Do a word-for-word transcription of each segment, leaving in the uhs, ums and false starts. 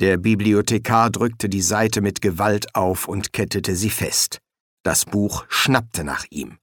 Der Bibliothekar drückte die Seite mit Gewalt auf und kettete sie fest. Das Buch schnappte nach ihm.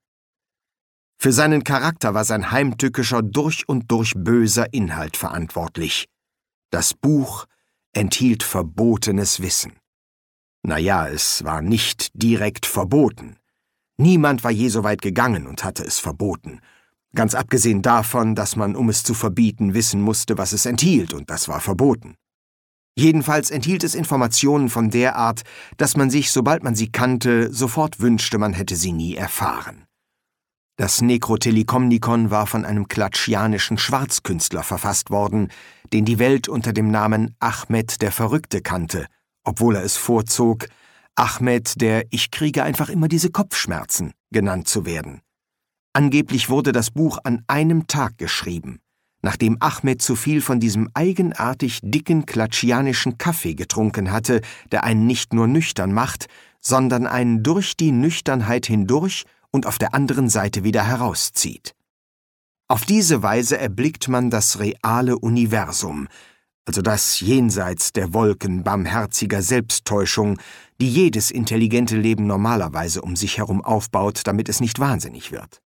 Für seinen Charakter war sein heimtückischer, durch und durch böser Inhalt verantwortlich. Das Buch enthielt verbotenes Wissen. Naja, es war nicht direkt verboten. Niemand war je so weit gegangen und hatte es verboten. Ganz abgesehen davon, dass man, um es zu verbieten, wissen musste, was es enthielt, und das war verboten. Jedenfalls enthielt es Informationen von der Art, dass man sich, sobald man sie kannte, sofort wünschte, man hätte sie nie erfahren. Das Necrotelicomnicon war von einem klatschianischen Schwarzkünstler verfasst worden, den die Welt unter dem Namen Ahmed der Verrückte kannte, obwohl er es vorzog, Ahmed der »Ich kriege einfach immer diese Kopfschmerzen« genannt zu werden. Angeblich wurde das Buch an einem Tag geschrieben, nachdem Ahmed zu viel von diesem eigenartig dicken klatschianischen Kaffee getrunken hatte, der einen nicht nur nüchtern macht, sondern einen durch die Nüchternheit hindurch und auf der anderen Seite wieder herauszieht. Auf diese Weise erblickt man das reale Universum, also das jenseits der Wolken barmherziger Selbsttäuschung, die jedes intelligente Leben normalerweise um sich herum aufbaut, damit es nicht wahnsinnig wird.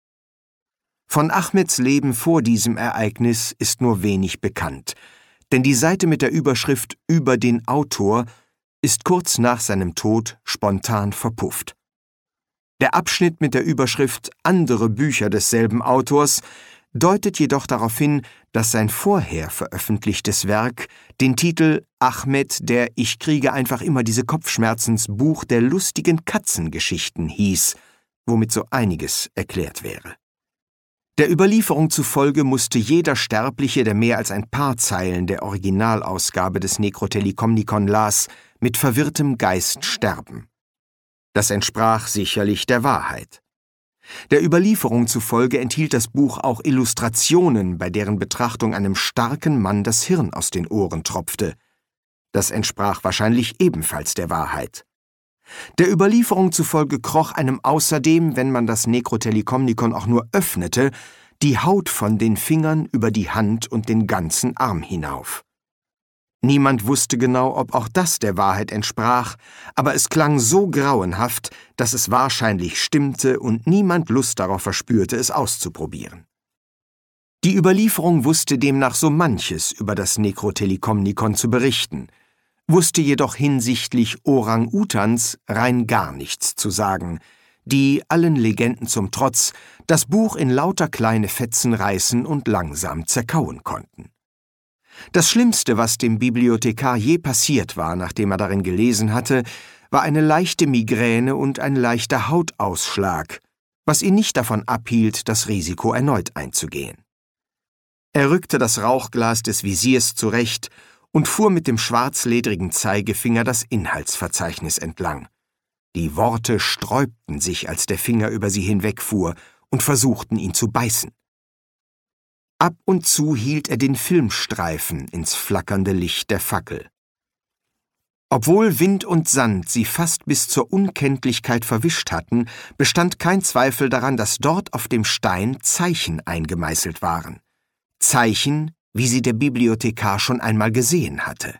Von Ahmeds Leben vor diesem Ereignis ist nur wenig bekannt, denn die Seite mit der Überschrift »Über den Autor« ist kurz nach seinem Tod spontan verpufft. Der Abschnitt mit der Überschrift »Andere Bücher desselben Autors« deutet jedoch darauf hin, dass sein vorher veröffentlichtes Werk den Titel »Ahmed, der Ich kriege einfach immer diese Kopfschmerzens Buch der lustigen Katzengeschichten« hieß, womit so einiges erklärt wäre. Der Überlieferung zufolge musste jeder Sterbliche, der mehr als ein paar Zeilen der Originalausgabe des Necrotelicomnicon las, mit verwirrtem Geist sterben. Das entsprach sicherlich der Wahrheit. Der Überlieferung zufolge enthielt das Buch auch Illustrationen, bei deren Betrachtung einem starken Mann das Hirn aus den Ohren tropfte. Das entsprach wahrscheinlich ebenfalls der Wahrheit. Der Überlieferung zufolge kroch einem außerdem, wenn man das Necrotelicomnicon auch nur öffnete, die Haut von den Fingern über die Hand und den ganzen Arm hinauf. Niemand wusste genau, ob auch das der Wahrheit entsprach, aber es klang so grauenhaft, dass es wahrscheinlich stimmte und niemand Lust darauf verspürte, es auszuprobieren. Die Überlieferung wusste demnach so manches über das Necrotelicomnicon zu berichten, wusste jedoch hinsichtlich Orang-Utans rein gar nichts zu sagen, die, allen Legenden zum Trotz, das Buch in lauter kleine Fetzen reißen und langsam zerkauen konnten. Das Schlimmste, was dem Bibliothekar je passiert war, nachdem er darin gelesen hatte, war eine leichte Migräne und ein leichter Hautausschlag, was ihn nicht davon abhielt, das Risiko erneut einzugehen. Er rückte das Rauchglas des Visiers zurecht und fuhr mit dem schwarzledrigen Zeigefinger das Inhaltsverzeichnis entlang. Die Worte sträubten sich, als der Finger über sie hinwegfuhr, und versuchten, ihn zu beißen. Ab und zu hielt er den Filmstreifen ins flackernde Licht der Fackel. Obwohl Wind und Sand sie fast bis zur Unkenntlichkeit verwischt hatten, bestand kein Zweifel daran, dass dort auf dem Stein Zeichen eingemeißelt waren. Zeichen, wie sie der Bibliothekar schon einmal gesehen hatte.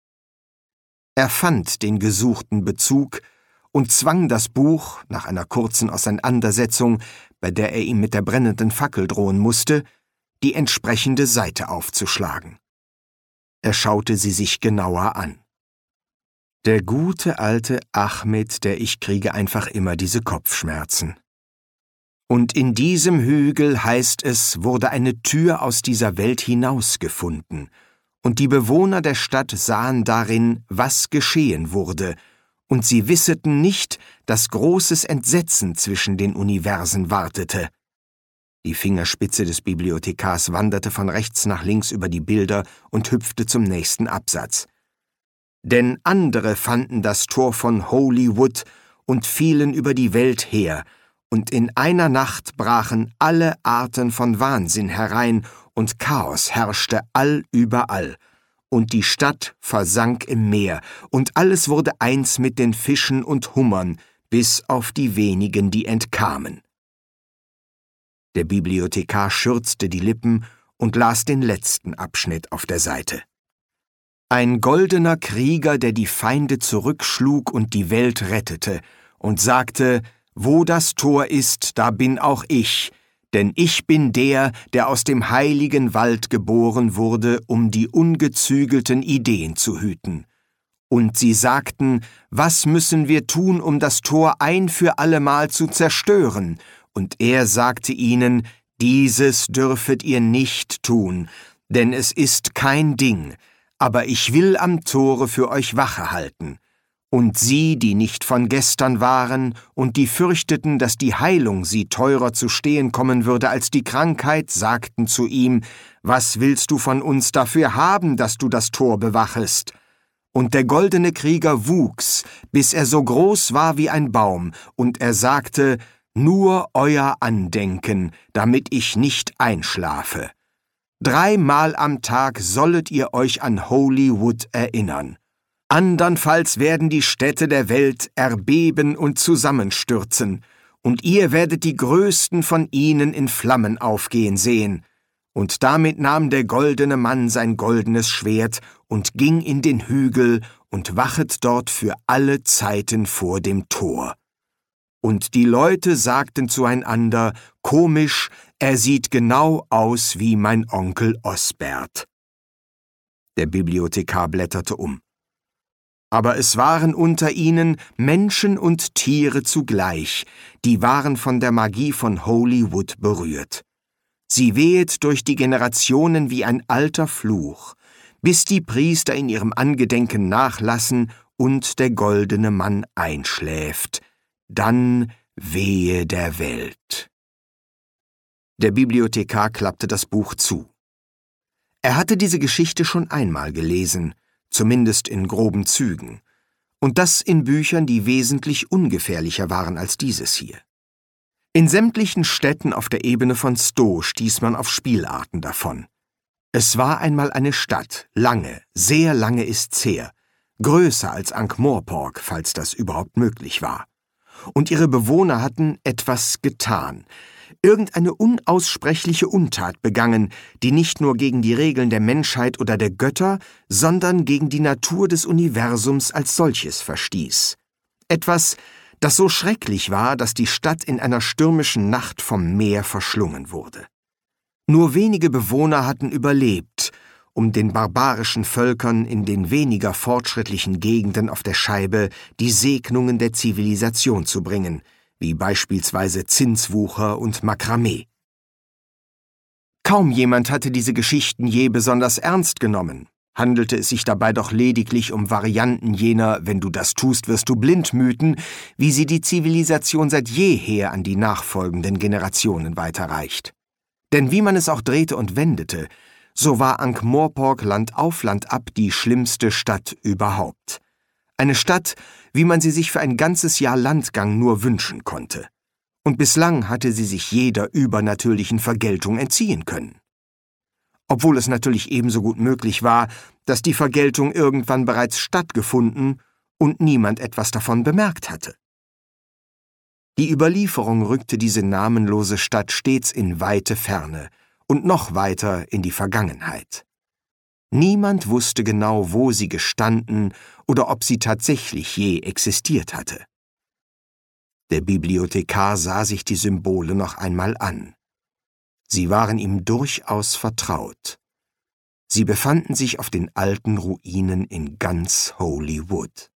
Er fand den gesuchten Bezug und zwang das Buch, nach einer kurzen Auseinandersetzung, bei der er ihm mit der brennenden Fackel drohen musste, die entsprechende Seite aufzuschlagen. Er schaute sie sich genauer an. Der gute alte Ahmed, der Ich kriege einfach immer diese Kopfschmerzen. Und in diesem Hügel, heißt es, wurde eine Tür aus dieser Welt hinausgefunden, und die Bewohner der Stadt sahen darin, was geschehen wurde, und sie wisseten nicht, dass großes Entsetzen zwischen den Universen wartete. Die Fingerspitze des Bibliothekars wanderte von rechts nach links über die Bilder und hüpfte zum nächsten Absatz. Denn andere fanden das Tor von Holywood und fielen über die Welt her, und in einer Nacht brachen alle Arten von Wahnsinn herein, und Chaos herrschte allüberall, und die Stadt versank im Meer, und alles wurde eins mit den Fischen und Hummern, bis auf die wenigen, die entkamen. Der Bibliothekar schürzte die Lippen und las den letzten Abschnitt auf der Seite. Ein goldener Krieger, der die Feinde zurückschlug und die Welt rettete, und sagte: Wo das Tor ist, da bin auch ich, denn ich bin der, der aus dem heiligen Wald geboren wurde, um die ungezügelten Ideen zu hüten. Und sie sagten: Was müssen wir tun, um das Tor ein für allemal zu zerstören? Und er sagte ihnen: Dieses dürfet ihr nicht tun, denn es ist kein Ding, aber ich will am Tore für euch Wache halten. Und sie, die nicht von gestern waren und die fürchteten, dass die Heilung sie teurer zu stehen kommen würde als die Krankheit, sagten zu ihm: Was willst du von uns dafür haben, dass du das Tor bewachest? Und der goldene Krieger wuchs, bis er so groß war wie ein Baum, und er sagte: Nur euer Andenken, damit ich nicht einschlafe. Dreimal am Tag sollet ihr euch an Holywood erinnern. Andernfalls werden die Städte der Welt erbeben und zusammenstürzen, und ihr werdet die größten von ihnen in Flammen aufgehen sehen. Und damit nahm der goldene Mann sein goldenes Schwert und ging in den Hügel und wachet dort für alle Zeiten vor dem Tor. Und die Leute sagten zueinander: Komisch, er sieht genau aus wie mein Onkel Osbert. Der Bibliothekar blätterte um. Aber es waren unter ihnen Menschen und Tiere zugleich, die waren von der Magie von Holywood berührt. Sie wehet durch die Generationen wie ein alter Fluch, bis die Priester in ihrem Angedenken nachlassen und der goldene Mann einschläft. Dann wehe der Welt. Der Bibliothekar klappte das Buch zu. Er hatte diese Geschichte schon einmal gelesen, zumindest in groben Zügen, und das in Büchern, die wesentlich ungefährlicher waren als dieses hier. In sämtlichen Städten auf der Ebene von Stowe stieß man auf Spielarten davon. Es war einmal eine Stadt, lange, sehr lange ist's her, größer als Ankh-Morpork, falls das überhaupt möglich war. Und ihre Bewohner hatten etwas getan, irgendeine unaussprechliche Untat begangen, die nicht nur gegen die Regeln der Menschheit oder der Götter, sondern gegen die Natur des Universums als solches verstieß. Etwas, das so schrecklich war, dass die Stadt in einer stürmischen Nacht vom Meer verschlungen wurde. Nur wenige Bewohner hatten überlebt, um den barbarischen Völkern in den weniger fortschrittlichen Gegenden auf der Scheibe die Segnungen der Zivilisation zu bringen, wie beispielsweise Zinswucher und Makramee. Kaum jemand hatte diese Geschichten je besonders ernst genommen. Handelte es sich dabei doch lediglich um Varianten jener »Wenn du das tust, wirst du blind« Mythen, wie sie die Zivilisation seit jeher an die nachfolgenden Generationen weiterreicht. Denn wie man es auch drehte und wendete, so war Ankh-Morpork Land auf Land ab die schlimmste Stadt überhaupt. Eine Stadt, wie man sie sich für ein ganzes Jahr Landgang nur wünschen konnte. Und bislang hatte sie sich jeder übernatürlichen Vergeltung entziehen können. Obwohl es natürlich ebenso gut möglich war, dass die Vergeltung irgendwann bereits stattgefunden und niemand etwas davon bemerkt hatte. Die Überlieferung rückte diese namenlose Stadt stets in weite Ferne und noch weiter in die Vergangenheit. Niemand wusste genau, wo sie gestanden oder ob sie tatsächlich je existiert hatte. Der Bibliothekar sah sich die Symbole noch einmal an. Sie waren ihm durchaus vertraut. Sie befanden sich auf den alten Ruinen in ganz Holywood.